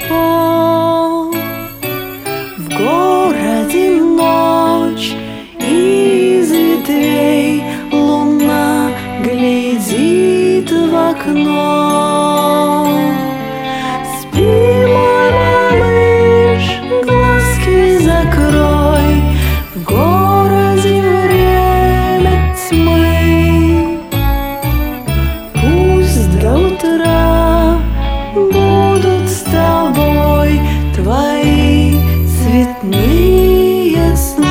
далеко. В городе ночь, из ветвей луна глядит в окно. Спи, мой малыш, глазки закрой, в городе время тьмы. Пусть до утра будут с тобой твои цветные сны.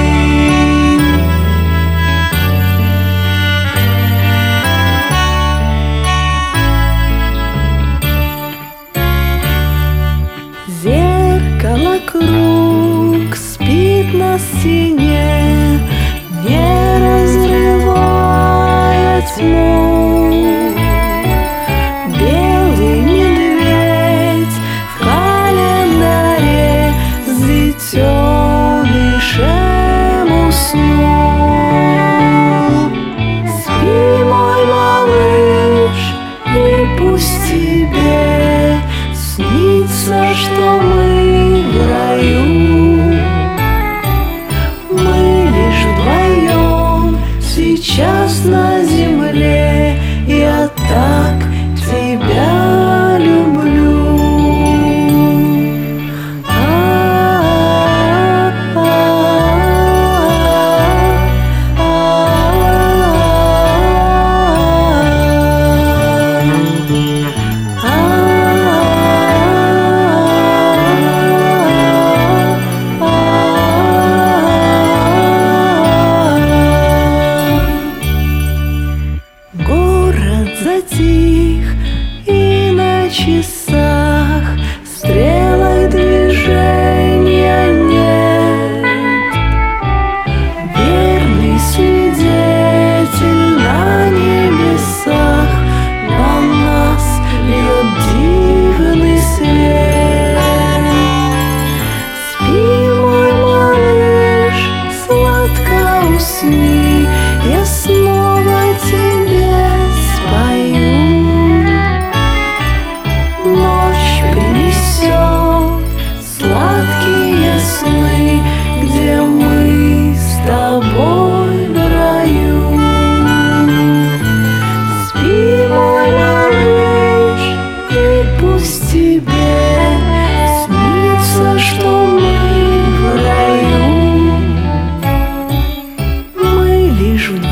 Зеркало круг спит на стене, не разрывая тьму. Белый медведь в календаре с детенышем уснул. Спи, мой малыш, и пусть тебе снится, что мы в раю. Мы лишь вдвоем сейчас на земле. Я так тебя люблю. Город затих, и на часах стрелок движения нет. Верный свидетель на небесах на нас льет дивный свет. Спи, мой малыш, сладко усни, я снова тебе спою. Ночь принесет сладкие сны, где мы с тобой в раю. Спи, мой малыш, и пусть тебе снится, что мы в раю. Мы лишь